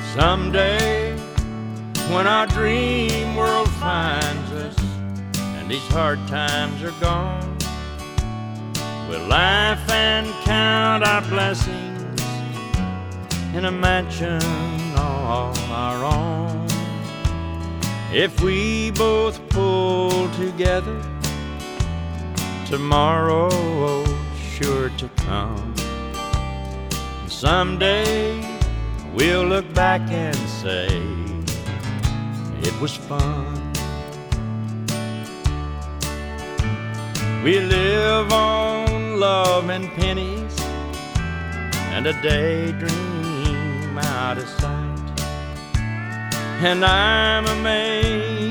Someday, when our dream world finds us and these hard times are gone, we'll laugh and count our blessings in a mansion all our own. If we both pull together, tomorrow's sure to come. And someday we'll look back and say it was fun. We live on love and pennies and a daydream out of sight, and I'm amazed